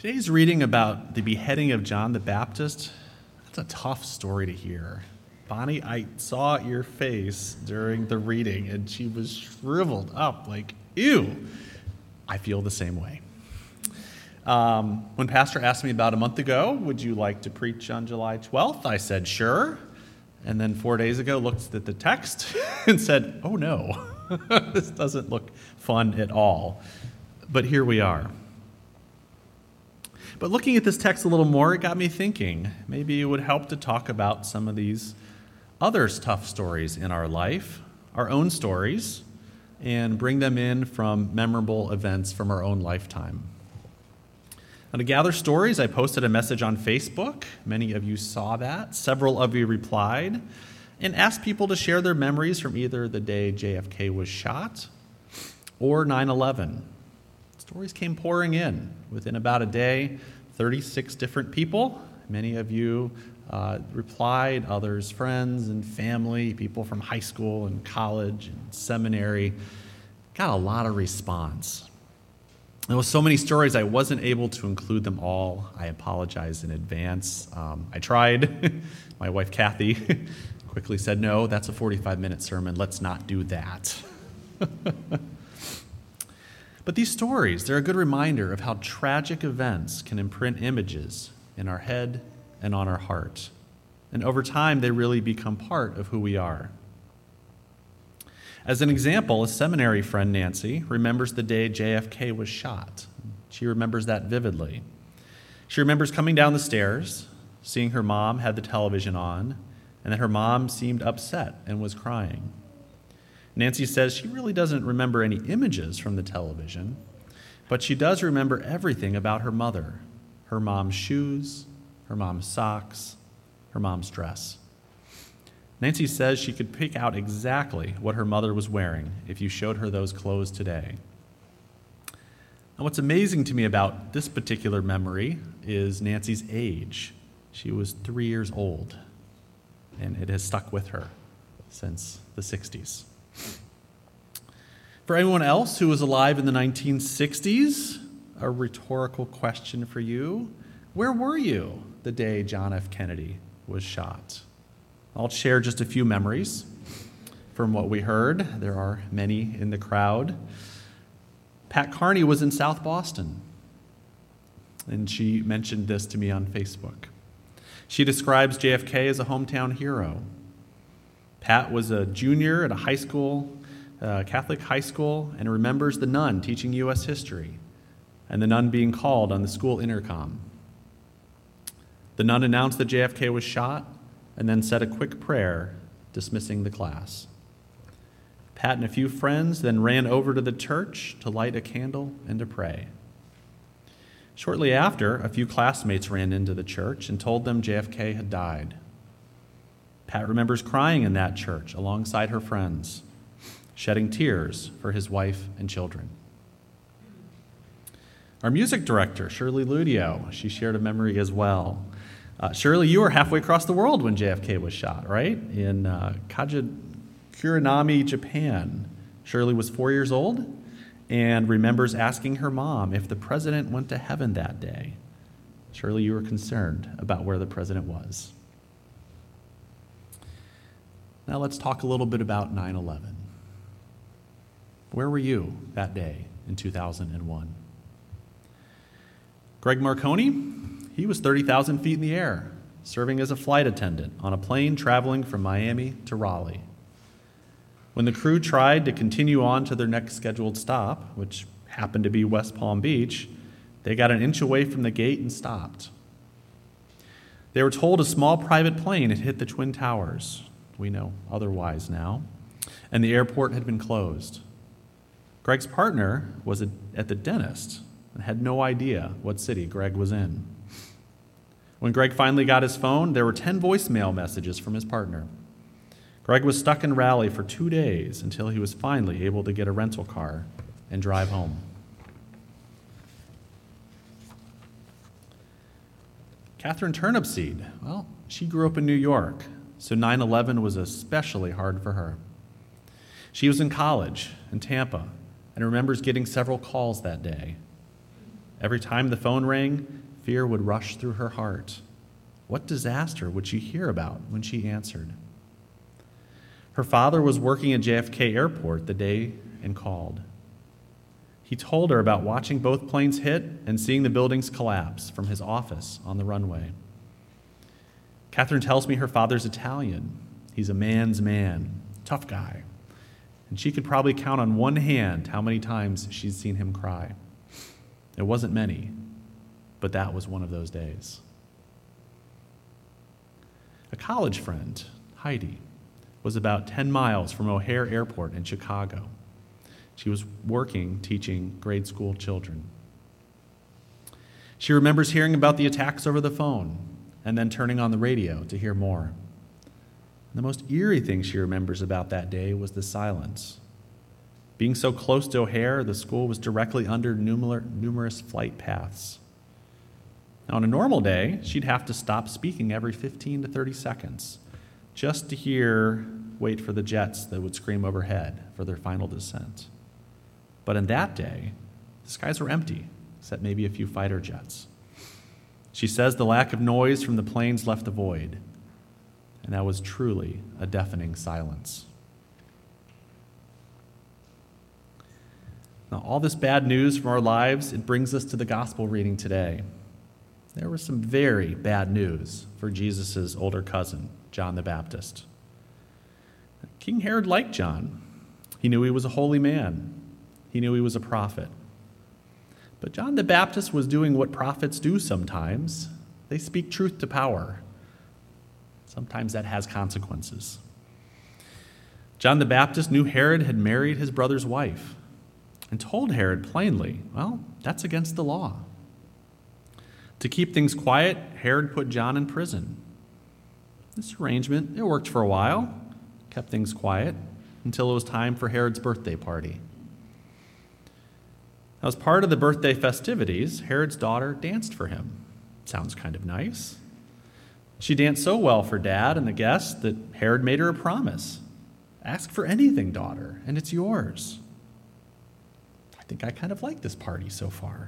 Today's reading about the beheading of John the Baptist, that's a tough story to hear. Bonnie, I saw your face during the reading, and she was shriveled up like, ew. I feel the same way. When Pastor asked me about a month ago, would you like to preach on July 12th? I said, sure. And then 4 days ago, looked at the text and said, oh no, this doesn't look fun at all. But here we are. But looking at this text a little more, it got me thinking, maybe it would help to talk about some of these other tough stories in our life, our own stories, and bring them in from memorable events from our own lifetime. Now, to gather stories, I posted a message on Facebook. Many of you saw that. Several of you replied and asked people to share their memories from either the day JFK was shot or 9/11. Stories came pouring in. Within about a day, 36 different people. Many of you replied, others friends and family, people from high school and college and seminary. Got a lot of response. There was so many stories, I wasn't able to include them all. I apologize in advance. I tried. My wife, Kathy, quickly said, no, that's a 45-minute sermon. Let's not do that. But these stories, they're a good reminder of how tragic events can imprint images in our head and on our heart. And over time, they really become part of who we are. As an example, a seminary friend, Nancy, remembers the day JFK was shot. She remembers that vividly. She remembers coming down the stairs, seeing her mom had the television on, and that her mom seemed upset and was crying. Nancy says she really doesn't remember any images from the television, but she does remember everything about her mother, her mom's shoes, her mom's socks, her mom's dress. Nancy says she could pick out exactly what her mother was wearing if you showed her those clothes today. And what's amazing to me about this particular memory is Nancy's age. She was 3 years old, and it has stuck with her since the 60s. For anyone else who was alive in the 1960s, a rhetorical question for you. Where were you the day John F. Kennedy was shot? I'll share just a few memories from what we heard. There are many in the crowd. Pat Carney was in South Boston, and she mentioned this to me on Facebook. She describes JFK as a hometown hero. Pat was a junior at a high school, Catholic high school, and remembers the nun teaching U.S. history and the nun being called on the school intercom. The nun announced that JFK was shot and then said a quick prayer, dismissing the class. Pat and a few friends then ran over to the church to light a candle and to pray. Shortly after, a few classmates ran into the church and told them JFK had died. Pat remembers crying in that church alongside her friends, shedding tears for his wife and children. Our music director, Shirley Ludio, she shared a memory as well. Shirley, you were halfway across the world when JFK was shot, right? In Kuronami, Japan. Shirley was 4 years old and remembers asking her mom if the president went to heaven that day. Shirley, you were concerned about where the president was. Now let's talk a little bit about 9/11. Where were you that day in 2001? Greg Marconi, he was 30,000 feet in the air, serving as a flight attendant on a plane traveling from Miami to Raleigh. When the crew tried to continue on to their next scheduled stop, which happened to be West Palm Beach, they got an inch away from the gate and stopped. They were told a small private plane had hit the Twin Towers. We know otherwise now, and the airport had been closed. Greg's partner was at the dentist and had no idea what city Greg was in. When Greg finally got his phone, there were 10 voicemail messages from his partner. Greg was stuck in Raleigh for 2 days until he was finally able to get a rental car and drive home. Catherine Turnipseed, well, she grew up in New York, so 9/11 was especially hard for her. She was in college in Tampa and remembers getting several calls that day. Every time the phone rang, fear would rush through her heart. What disaster would she hear about when she answered? Her father was working at JFK Airport the day and called. He told her about watching both planes hit and seeing the buildings collapse from his office on the runway. Catherine tells me her father's Italian. He's a man's man, tough guy. And she could probably count on one hand how many times she'd seen him cry. It wasn't many, but that was one of those days. A college friend, Heidi, was about 10 miles from O'Hare Airport in Chicago. She was working teaching grade school children. She remembers hearing about the attacks over the phone and then turning on the radio to hear more. The most eerie thing she remembers about that day was the silence. Being so close to O'Hare, the school was directly under numerous flight paths. Now, on a normal day, she'd have to stop speaking every 15 to 30 seconds just to wait for the jets that would scream overhead for their final descent. But in that day, the skies were empty, except maybe a few fighter jets. She says the lack of noise from the planes left a void, and that was truly a deafening silence. Now, all this bad news from our lives, it brings us to the gospel reading today. There was some very bad news for Jesus' older cousin, John the Baptist. King Herod liked John. He knew he was a holy man. He knew he was a prophet. But John the Baptist was doing what prophets do sometimes. They speak truth to power. Sometimes that has consequences. John the Baptist knew Herod had married his brother's wife and told Herod plainly, well, that's against the law. To keep things quiet, Herod put John in prison. This arrangement, it worked for a while, kept things quiet until it was time for Herod's birthday party. As part of the birthday festivities, Herod's daughter danced for him. Sounds kind of nice. She danced so well for Dad and the guests that Herod made her a promise. Ask for anything, daughter, and it's yours. I think I kind of like this party so far.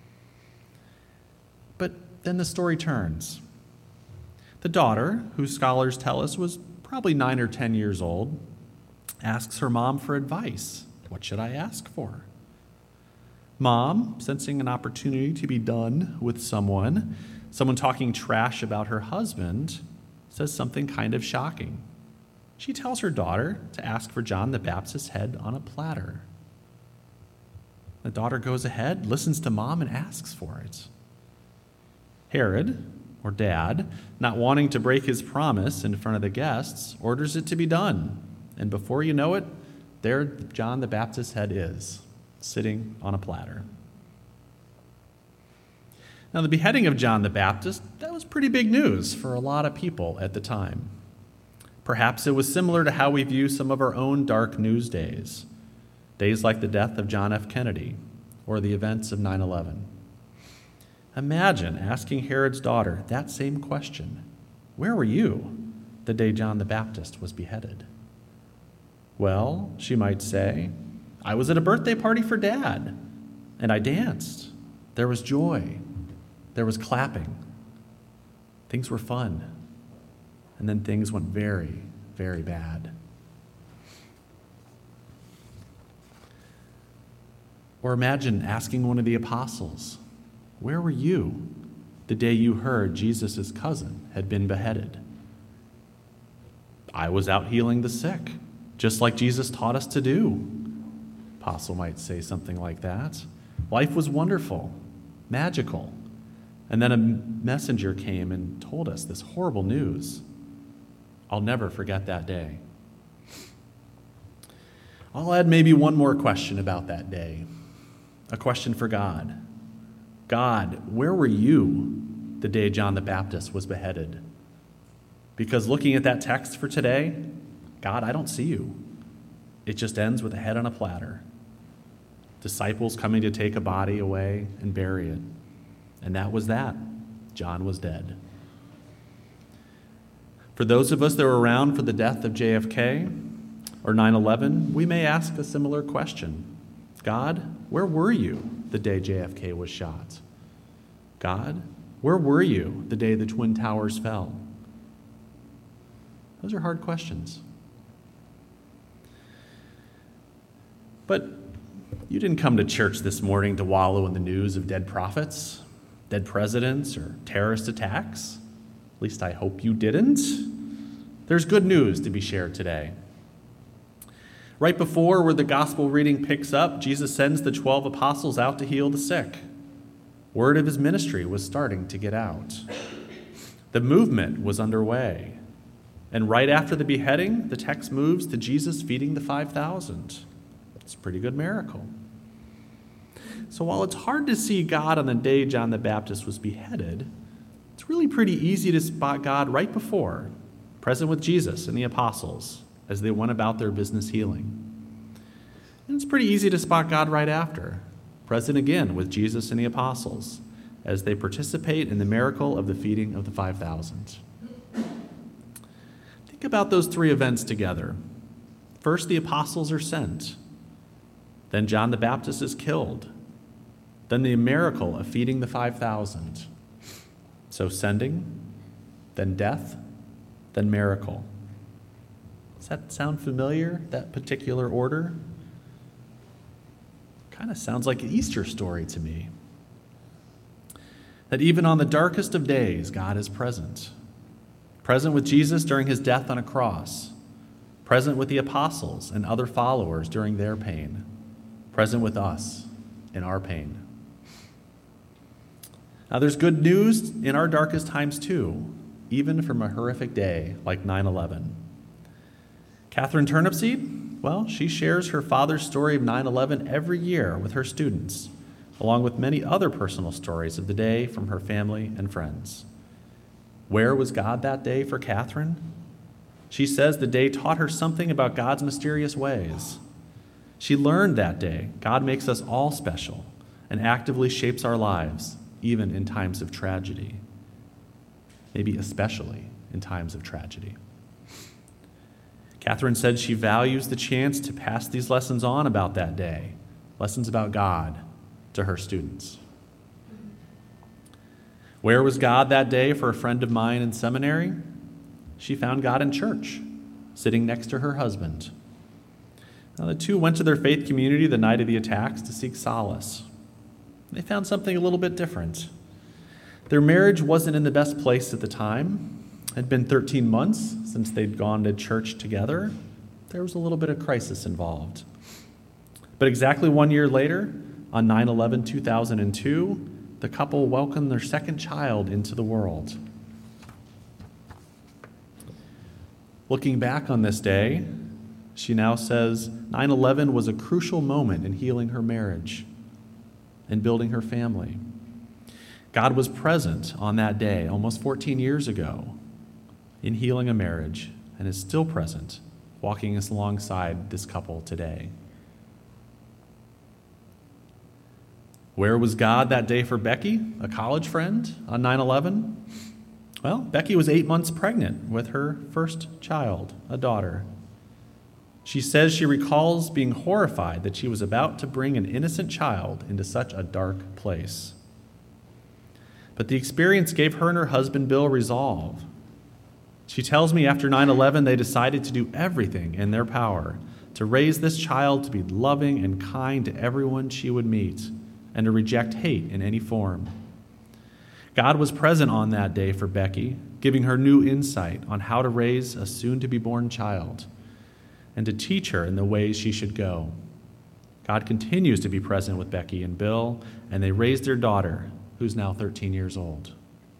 But then the story turns. The daughter, who scholars tell us was probably 9 or 10 years old, asks her mom for advice. What should I ask for? Mom, sensing an opportunity to be done with someone talking trash about her husband, says something kind of shocking. She tells her daughter to ask for John the Baptist's head on a platter. The daughter goes ahead, listens to Mom, and asks for it. Herod, or Dad, not wanting to break his promise in front of the guests, orders it to be done. And before you know it, there John the Baptist's head is, sitting on a platter. Now, the beheading of John the Baptist, that was pretty big news for a lot of people at the time. Perhaps it was similar to how we view some of our own dark news days like the death of John F. Kennedy or the events of 9/11. Imagine asking Herod's daughter that same question. Where were you the day John the Baptist was beheaded? Well, she might say, I was at a birthday party for Dad, and I danced. There was joy. There was clapping. Things were fun. And then things went very, very bad. Or imagine asking one of the apostles, where were you the day you heard Jesus' cousin had been beheaded? I was out healing the sick, just like Jesus taught us to do. Apostle might say something like that. Life was wonderful, magical. And then a messenger came and told us this horrible news. I'll never forget that day. I'll add maybe one more question about that day. A question for God. God, where were you the day John the Baptist was beheaded? Because looking at that text for today, God, I don't see you. It just ends with a head on a platter. Disciples coming to take a body away and bury it. And that was that. John was dead. For those of us that were around for the death of JFK or 9/11, we may ask a similar question. God, where were you the day JFK was shot? God, where were you the day the Twin Towers fell? Those are hard questions. But you didn't come to church this morning to wallow in the news of dead prophets, dead presidents, or terrorist attacks. At least I hope you didn't. There's good news to be shared today. Right before where the gospel reading picks up, Jesus sends the 12 apostles out to heal the sick. Word of his ministry was starting to get out. The movement was underway. And right after the beheading, the text moves to Jesus feeding the 5,000. It's a pretty good miracle. So while it's hard to see God on the day John the Baptist was beheaded, it's really pretty easy to spot God right before, present with Jesus and the apostles as they went about their business healing. And it's pretty easy to spot God right after, present again with Jesus and the apostles as they participate in the miracle of the feeding of the 5,000. Think about those three events together. First, the apostles are sent. Then John the Baptist is killed. Then the miracle of feeding the 5,000. So sending, then death, then miracle. Does that sound familiar, that particular order? Kind of sounds like an Easter story to me. That even on the darkest of days, God is present. Present with Jesus during his death on a cross. Present with the apostles and other followers during their pain. Present with us in our pain. Now, there's good news in our darkest times, too, even from a horrific day like 9/11. Catherine Turnipseed, well, she shares her father's story of 9/11 every year with her students, along with many other personal stories of the day from her family and friends. Where was God that day for Catherine? She says the day taught her something about God's mysterious ways. She learned that day God makes us all special and actively shapes our lives, even in times of tragedy. Maybe especially in times of tragedy. Catherine said she values the chance to pass these lessons on about that day, lessons about God, to her students. Where was God that day for a friend of mine in seminary? She found God in church, sitting next to her husband. Now, the two went to their faith community the night of the attacks to seek solace. They found something a little bit different. Their marriage wasn't in the best place at the time. It had been 13 months since they'd gone to church together. There was a little bit of crisis involved. But exactly 1 year later, on 9/11/2002, the couple welcomed their second child into the world. Looking back on this day, she now says 9/11 was a crucial moment in healing her marriage and building her family. God was present on that day, almost 14 years ago, in healing a marriage, and is still present, walking us alongside this couple today. Where was God that day for Becky, a college friend, on 9/11? Well, Becky was 8 months pregnant with her first child, a daughter. She says she recalls being horrified that she was about to bring an innocent child into such a dark place. But the experience gave her and her husband Bill resolve. She tells me after 9/11 they decided to do everything in their power to raise this child to be loving and kind to everyone she would meet and to reject hate in any form. God was present on that day for Becky, giving her new insight on how to raise a soon-to-be-born child and to teach her in the ways she should go. God continues to be present with Becky and Bill, and they raised their daughter, who's now 13 years old.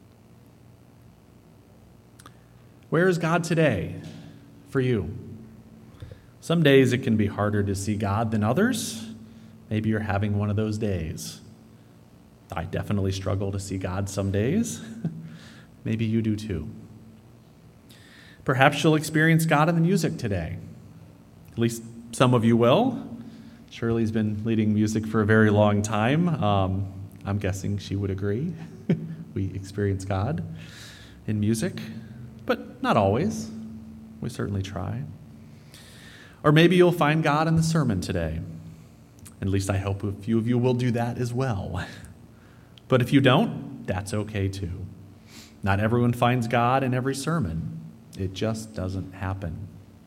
Where is God today for you? Some days it can be harder to see God than others. Maybe you're having one of those days. I definitely struggle to see God some days. Maybe you do too. Perhaps you'll experience God in the music today. At least some of you will. Shirley's been leading music for a very long time. I'm guessing she would agree. We experience God in music, but not always. We certainly try. Or maybe you'll find God in the sermon today. At least I hope a few of you will do that as well. But if you don't, that's okay too. Not everyone finds God in every sermon. It just doesn't happen.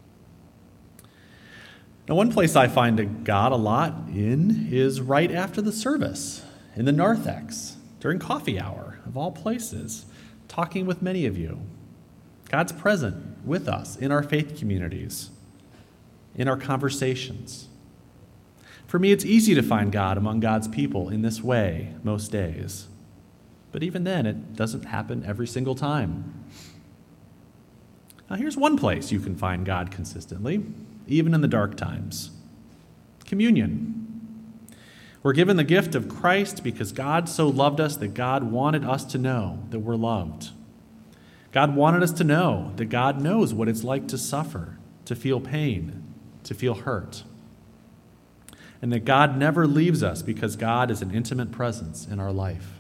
Now, one place I find God a lot in is right after the service, in the narthex, during coffee hour, of all places, talking with many of you. God's present with us in our faith communities, in our conversations. For me, it's easy to find God among God's people in this way most days. But even then, it doesn't happen every single time. Now, here's one place you can find God consistently, even in the dark times. Communion. We're given the gift of Christ because God so loved us that God wanted us to know that we're loved. God wanted us to know that God knows what it's like to suffer, to feel pain, to feel hurt. And that God never leaves us because God is an intimate presence in our life.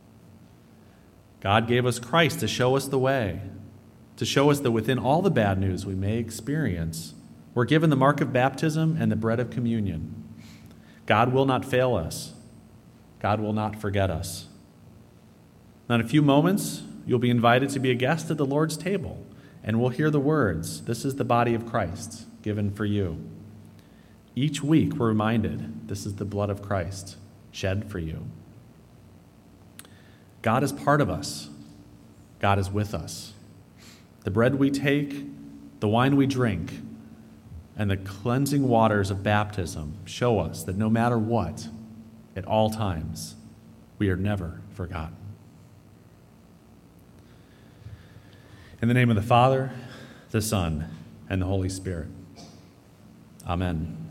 God gave us Christ to show us the way, to show us that within all the bad news we may experience, we're given the mark of baptism and the bread of communion. God will not fail us. God will not forget us. Now, in a few moments, you'll be invited to be a guest at the Lord's table, and we'll hear the words, "This is the body of Christ, given for you." Each week, we're reminded, this is the blood of Christ, shed for you. God is part of us. God is with us. The bread we take, the wine we drink, and the cleansing waters of baptism show us that no matter what, at all times, we are never forgotten. In the name of the Father, the Son, and the Holy Spirit. Amen.